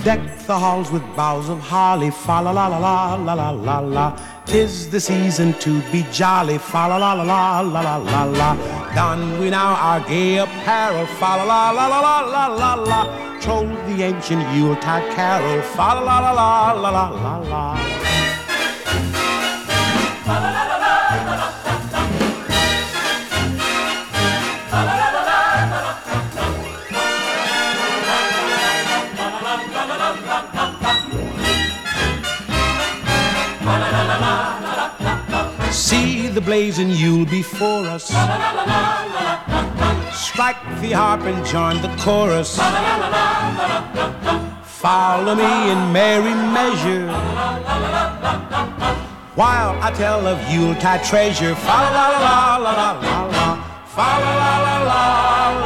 Deck the halls with boughs of holly, fa la la la la la la la la. 'Tis the season to be jolly, fa la la la la la la la la. Don we now our gay apparel, fa la la la la la la la la. Troll the ancient Yuletide carol, fa la la la la la la la la. See the blazing Yule before us. Strike the harp and join the chorus. Follow me in merry measure while I tell of Yuletide treasure. Fa la la la la la la la. Fa la la la la